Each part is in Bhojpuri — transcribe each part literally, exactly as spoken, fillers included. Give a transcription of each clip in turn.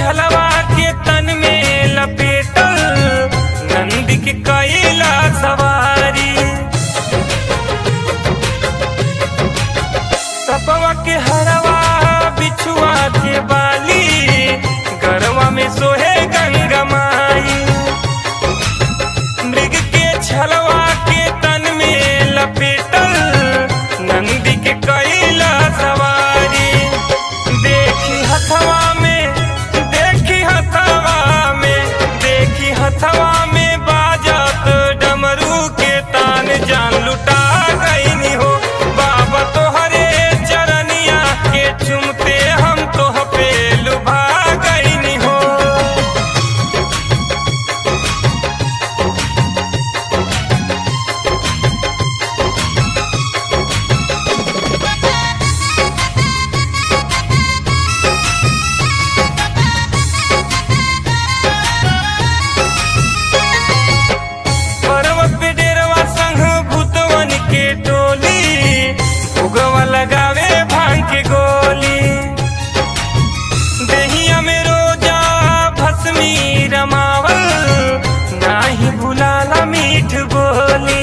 छलवा के तन में लपेटल नंदी के कैला सवारी। सपवा के हरवा बिछुआ के बाली गरवा में सोहे गंगा माई। मृग के छलवा के तन में लपेटल नंदी के कैला सवारी। देखी हथवा में देखी हथवा में देखी हथवा में बाजत डमरू के तान जान लुटा गईनी हो। बाबा तोहरे चरनिया के चुमते हम तोह पे लुभा गईनी हो। पर्वत पे डेरवा संग भूतवन के टोली भुगवा लगावे भांग के गोली। देहिया में रोजा भस्मी रमावल नाही भुलाला मीठ बोली।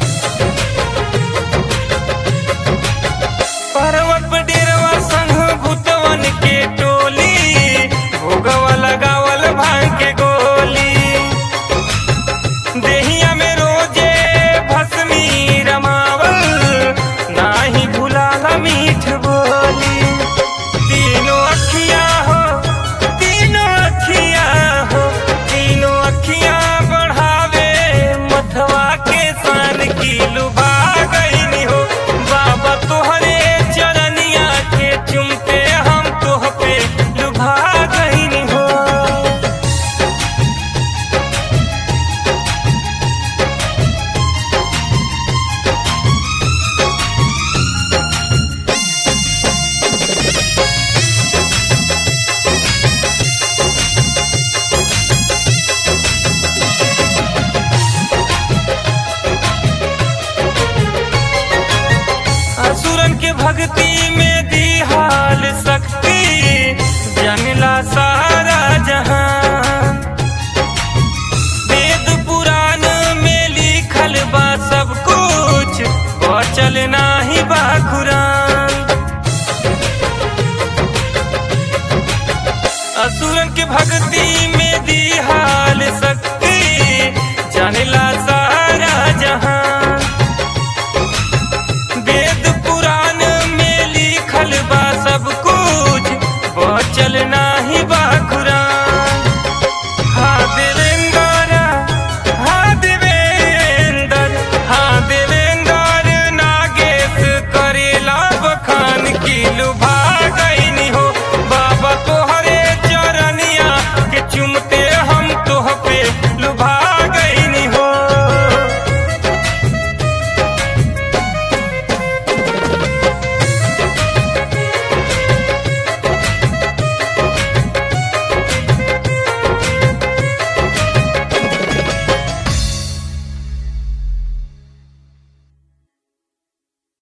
पर्वत पे डेरवा संग भूतवन के टोली भुगवा लगावल भांग के गोली। देहिया में रोजे भस्मी रमावल नाही भुलाला मीठ बोली। तीनों अखिया हो तीनों अखिया हो तीनों अखिया बढ़ावे मथवा के सान की लुभा गईनी हो। बाबा तोहरे चरनिया के चुमते हम तोह पे लुभा गईनी हो। असुरन के भक्ति में दी हाल शक्ति जनला सारा जहान। वेद पुराण में लिखल बा सब कुछ बचल नाही बा कुरान। असुरन के भक्ति